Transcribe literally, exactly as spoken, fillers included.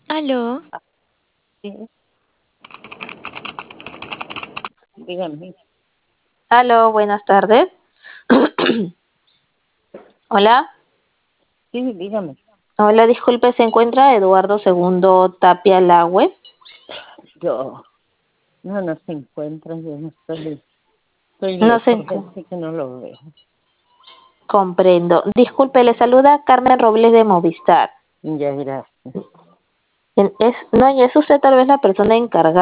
Aló, Sí, dígame. Aló, buenas tardes. Hola, Sí, dígame. hola, disculpe, ¿se encuentra Eduardo Segundo Tapia Lagüe? Yo no, no se encuentra, yo no estoy, estoy No se lejos de encu- él, sí que no lo veo. comprendo. Disculpe, le saluda Carmen Robles de Movistar. Ya, gracias. En- Es, no, y es usted tal vez la persona encargada